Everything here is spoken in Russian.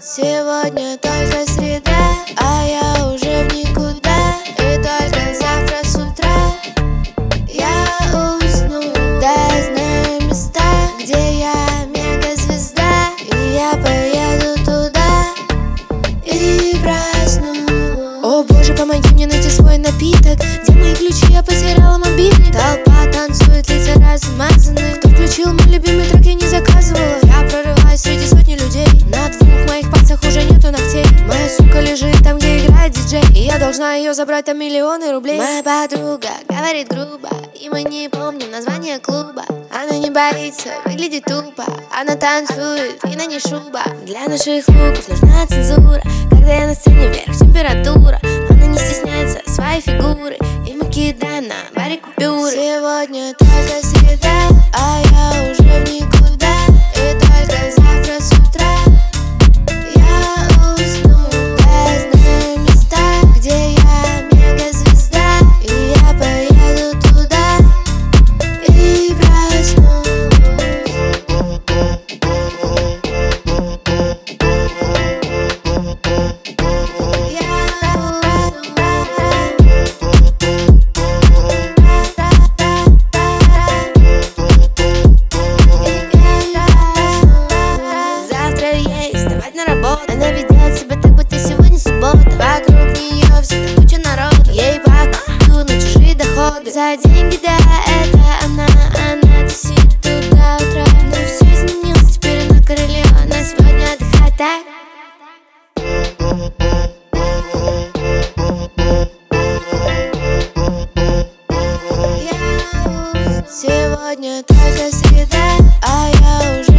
Сегодня только среда, а я уже в никуда. И только завтра с утра я усну. Да, я знаю места, где я мегазвезда, и я поеду туда и проснусь. О боже, помоги мне найти свой напиток. Где мои ключи? Я потеряла мобильник. Толпа танцует, лица размазаны. Кто включил мой любимый трек, я не заказывала. Я прорываюсь среди сотни людей. На двух моих пальцах уже нету ногтей. Моя сука лежит там, где играет диджей, и я должна ее забрать, там миллионы рублей. Моя подруга говорит грубо, и мы не помним название клуба. Она не боится, выглядит тупо. Она танцует, и на ней шуба. Для наших луков нужна цензура. Когда я на сцене, вверх температура. Она не стесняется своей фигуры, и мы кидаем на баре купюры. Сегодня только среда, а я уже в никуда. И только завтра с утра я усну. Да, я знаю места, где я мегазвезда, и я поеду туда и проснусь. Она ведет себя так, будто сегодня суббота. Вокруг нее всегда куча народу. Ей пока на чужие доходы. За деньги, да, это она тусит тут до утра. Но все изменилось, теперь она королева. Она сегодня отдыхает так. Сегодня только среда, а я уже